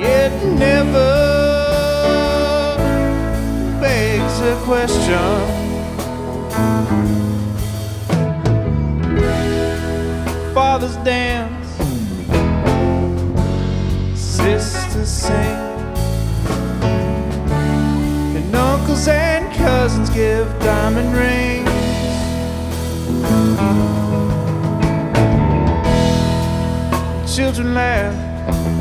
it never begs a question. Fathers dance, sisters sing, and uncles and cousins give diamond rings. Children laugh,